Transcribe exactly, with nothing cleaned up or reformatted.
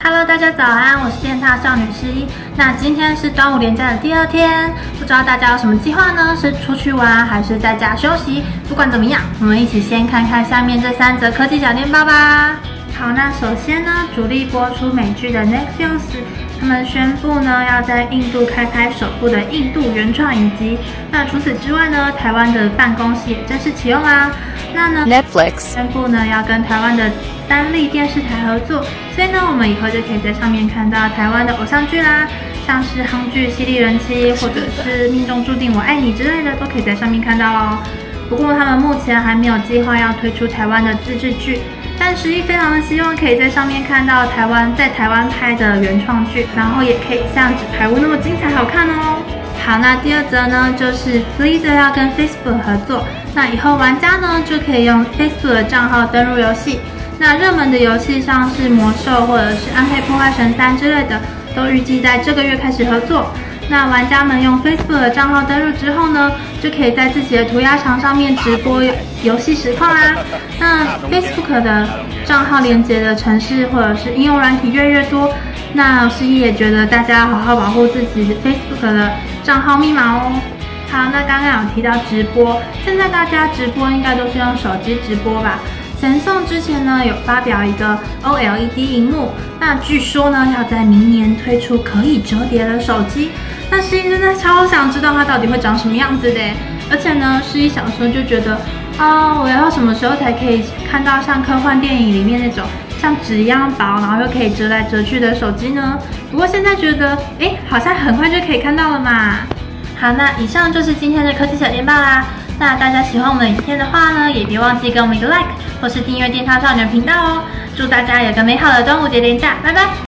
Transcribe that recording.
Hello， 大家早安，我是电踏少女十一。那今天是端午连假的第二天，不知道大家有什么计划呢？是出去玩，还是在家休息？不管怎么样，我们一起先看看下面这三则科技小电报吧。好，那首先呢，主力播出美剧的 Nexios， 他们宣布呢要在印度开拍首部的印度原创影集。那除此之外呢，台湾的办公室也正式启用啦。那呢 Netflix 宣布呢要跟台湾的三立电视台合作，所以呢我们以后就可以在上面看到台湾的偶像剧啦，像是夯剧《犀利人妻》或者是《命中注定我爱你》之类的，都可以在上面看到哦。不过他们目前还没有计划要推出台湾的自制剧，但十一非常的希望可以在上面看到台湾在台湾拍的原创剧，然后也可以像纸牌屋那么精彩好看哦。好，那第二则呢，就是 Blizzard 要跟 Facebook 合作，那以后玩家呢就可以用 Facebook 的账号登入游戏。那热门的游戏像是魔兽或者是暗黑破坏神三之类的，都预计在这个月开始合作。那玩家们用 Facebook 的账号登入之后呢，就可以在自己的涂鸦墙上面直播游戏实况啊。那 Facebook 的账号连接的程式或者是应用软体越来越多，那十一也觉得大家要好好保护自己的 Facebook 的账号密码哦。好，那刚刚有提到直播，现在大家直播应该都是用手机直播吧？Samsung 之前呢有发表一个 O L E D 萤幕，那据说呢要在明年推出可以折叠的手机。那十一真的超想知道它到底会长什么样子的，而且呢，十一小时候就觉得啊，我要什么时候才可以看到像科幻电影里面那种像纸一样薄，然后又可以折来折去的手机呢？不过现在觉得，哎，好像很快就可以看到了嘛。好，那以上就是今天的科技小电报啦。那大家喜欢我们的影片的话呢，也别忘记给我们一个 like， 或是订阅电踏少女的频道哦。祝大家有个美好的端午节连假，拜拜。